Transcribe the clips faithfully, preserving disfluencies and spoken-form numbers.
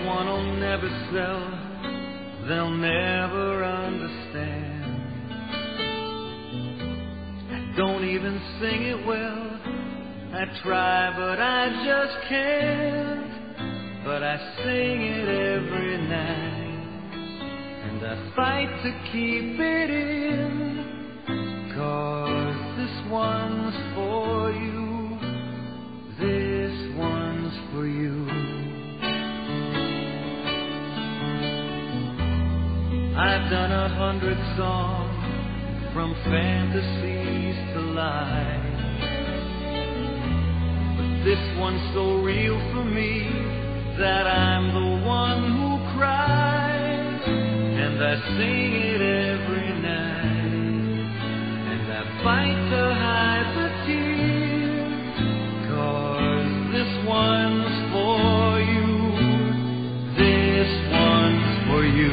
one will never sell, they'll never understand. I don't even sing it well, I try but I just can't. But I sing it every night, and I fight to keep it in, 'cause this one's for you, this one's for you. I've done a hundred songs, from fantasies to lies, but this one's so real for me that I'm the one who cries. And I sing it every night, and I fight to hide the tears, 'cause this one's for you, this one's for you.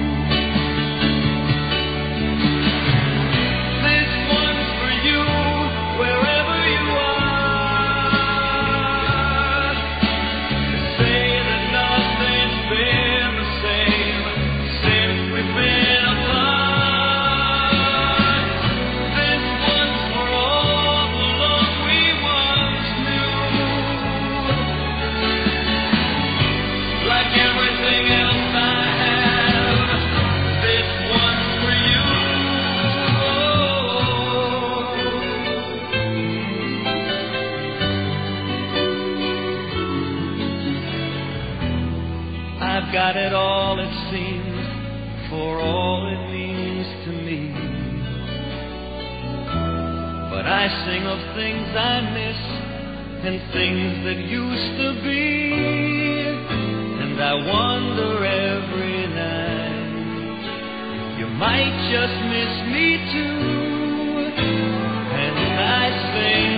I've got it all, it seems, for all it means to me. But I sing of things I miss and things that used to be, and I wonder every night if you might just miss me too. And I sing